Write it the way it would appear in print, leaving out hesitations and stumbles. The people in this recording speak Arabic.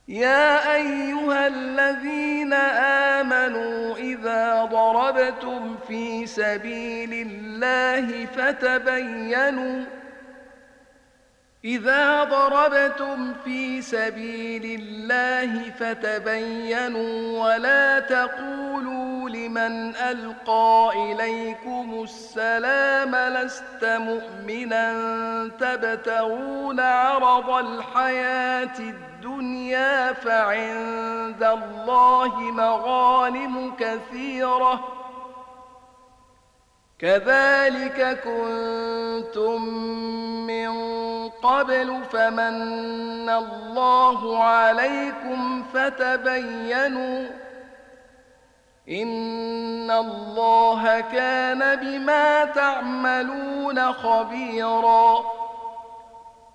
يا أيها الذين آمنوا إذا ضربتم في سبيل الله فتبينوا ولا تقولوا لمن ألقى إليكم السلام لست مؤمنا تبتغون عرض الحياة الدنيا فعند الله مغانم كثيرة كذلك كنتم من قبل فمن الله عليكم فتبينوا إن الله كان بما تعملون خبيرا